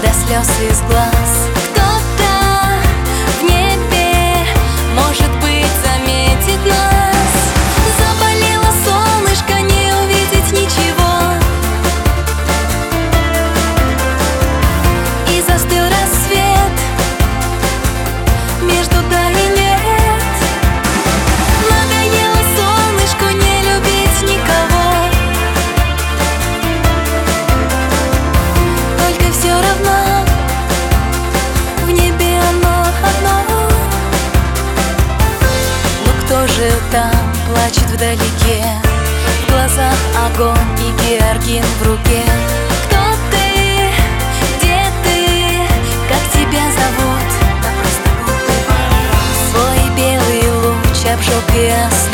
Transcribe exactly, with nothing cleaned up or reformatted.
до слез из глаз. Кто-то в небе, может быть, заметит нас. Заболело солнышко, не увидеть ничего, и застыл рассвет между да и нет. Надоело солнышку не любить никого, только все равно в небе оно одно. Но кто же там плачет вдалеке? В глазах огонь и георгин в руке. Кто ты? Где ты? Как тебя зовут? Да просто глупый вопрос. Свой белый луч обжег ясно